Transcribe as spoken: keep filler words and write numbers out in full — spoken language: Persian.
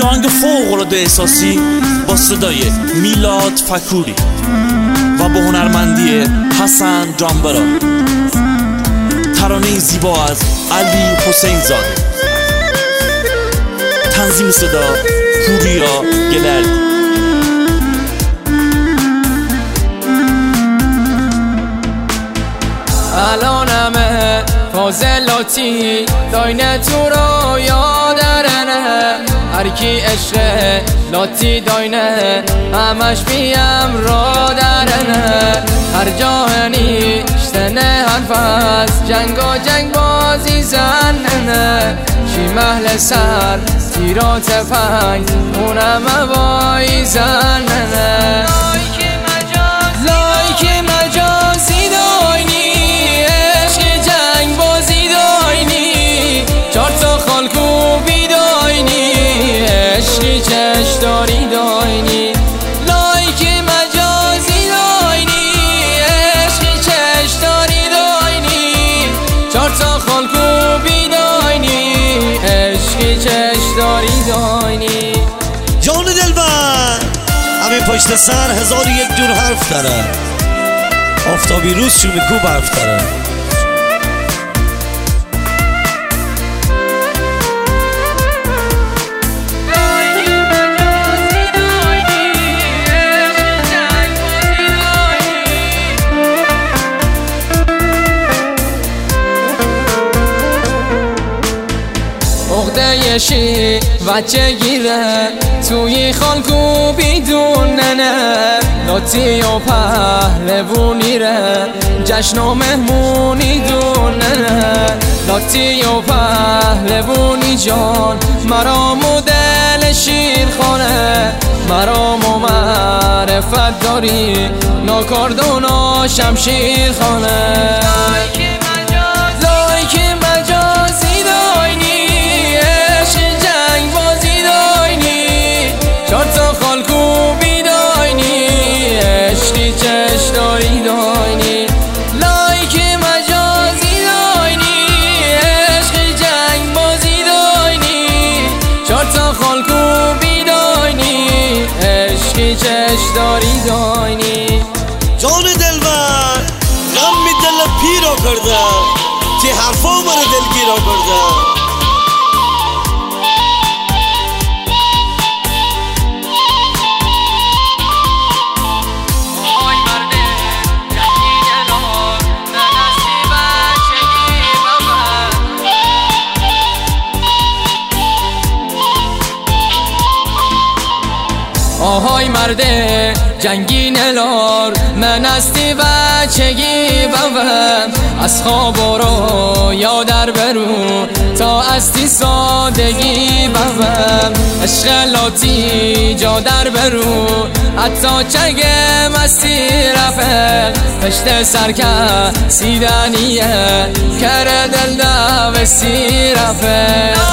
یه آهنگ فوق‌العاده احساسی با صدای میلاد فکوری و با هنرمندی حسن جانبرا. ترانه زیبا از علی حسین زاده. تنظیم صدا پوریا گلردی. الانمه فاضلاتی داینه تو رو یادرنه، هرکی عشق لاتی داینه همش بیم را درنه. هر جا نیشتنه حرف از جنگ و جنگ بازی زننه، شی محل سر تیرات فنگ اونم بایی زننه. لایک مجازی داینی عشق جنگ بازی داینی، چار تا خالکو بی داینی عشقی چش داری داینی. لایک مجازی داینی عشقی چش داری داینی، چار تا خالکو بی داینی عشقی چش داری داینی. جان دلبر همین پشت سر هزار یک جور حرف داره، آفتابی روز شو میگو برف داره. عقده شی بچه گیره توی خالکو بیدون ننه، لاتی و پهلوونی ره جشن و مهمونی دوننه. لاتی و پهلوونی جان مرام و دل شیر خانه، مرام و معرفت داری ناکاردون و شمشیر خانه. لایک مجازی داینی عشق جنگ بازی داینی، چار تا خالکو بی داینی عشقی چش داری داینی. لایک مجازی داینی عشق جنگ بازی داینی، چار تا خالکو بی داینی عشقی چش داری داینی. جان دلبر غم می دل پیرا کرده، تی حرفا مرا دلگیرا کرده. آهای مرده جنگی نلار من استی بچگی بوم، از خواب رو یا در برو تا استی سادگی بوم. عشق لاتی جا در برو حتی چنگ مستی رفه، پشت سرکه سیدنیه کره دل دوستی رفه.